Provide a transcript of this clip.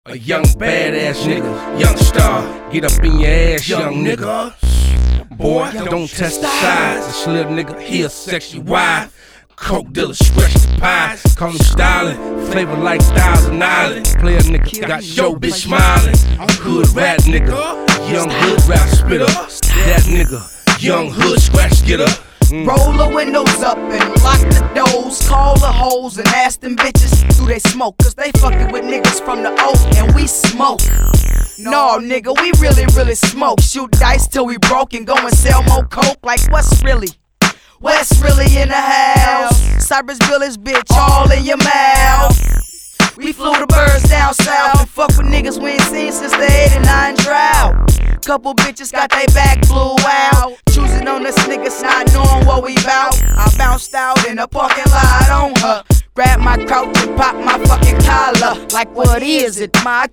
A young badass nigga, young star, get up in your ass, young nigga. Boy, don't test the size. This little nigga, he a sexy wife. Coke dealer, stretch the pies. Call him stylin', flavor like Thousand Island. Player nigga, got show bitch smiling. Hood rat nigga, young hood rap spitter. That nigga, young hood scratch getter. Roll the windows up and lock the doors. Call the hoes and ask them bitches, do they smoke? Cause they fucking with niggas from the oak and we smoke. No, nigga, we really smoke. Shoot dice till we broke and go and sell more coke. Like what's really in the house? Cypress Village, bitch, all in your mouth. We flew the birds down south and fuck with niggas we ain't seen since the '89 drought. Couple bitches got they back blew out. Choosing on us niggas not knowing what we bout. I bounced out in a parking lot on her. Grab my couch and pop my fucking collar. Like what is it, my